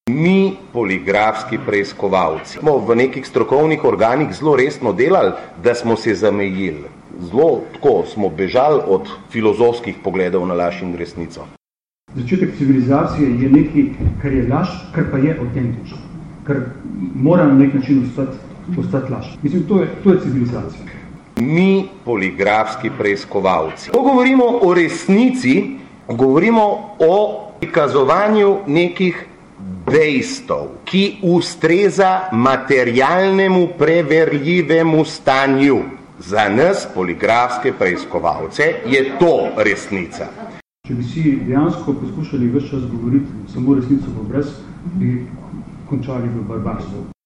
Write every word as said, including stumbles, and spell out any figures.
Mi, poligrafski preiskovalci, smo v nekih strokovnih organih zelo resno delali, da smo se zamejili. Zelo tako smo bežali od filozofskih pogledov na laž in resnico. Začetek civilizacije je nekaj, kar je laž, kar pa je avtentično, kar mora na nek način ostati, ostati laž. Mislim, to je, to je civilizacija. Mi, poligrafski preiskovalci. Ko govorimo o resnici, govorimo o prikazovanju nekih dejstev, ki ustreza materialnemu preverljivemu stanju. Za nas, poligrafske preiskovalce, je to resnica. Če bi si dejansko poskušali ves čas govoriti samo resnico v brez, bi končali v barbarstvu.